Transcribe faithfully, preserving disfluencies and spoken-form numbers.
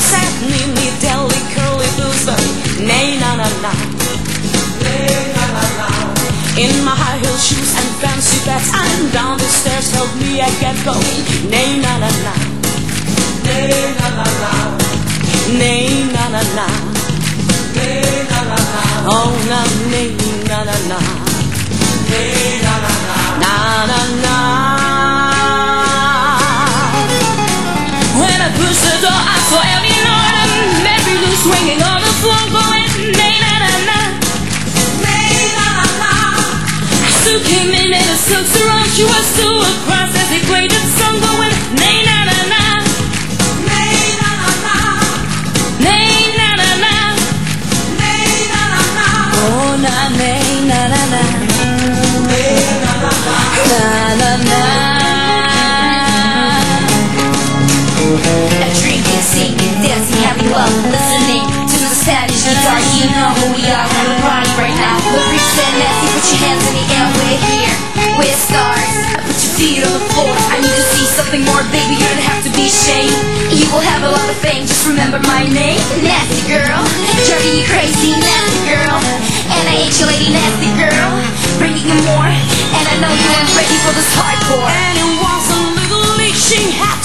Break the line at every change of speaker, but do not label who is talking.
sad, need me deli curly blues, but nay na na na, nay na na na. In my high heel shoes and fancy bats, I'm down the stairs, help me I get going. Nay na na na, nay na na na, nay na na na, nay na na na. Oh na nay na na na, nay na na na, na na na. When I push the door, I saw Ellie Norton, Mary Lou swinging on the floor, going nay na na na, nay na na na. Sue came in in a silk sarong, she was too across as they played that song, going nay na na na, nay na na na, nay na na na, nay na na na. Oh na nay na na na, nay na na na, na na na.
Drinking, singing, dancing, having love, listening to the Spanish guitar. You know who we are, we're party right now. We're Freaks and Nasty, put your hands in the air. We're here, we're stars. Put your feet on the floor. I need to see something more, baby. You don't have to be ashamed. You will have a lot of fame. Just remember my name, Nasty Girl. Driving you crazy, Nasty Girl. And I ain't your lady, Nasty Girl. Bringing you more, and I know you ain't ready for this hardcore.
And it was a little leaching happy.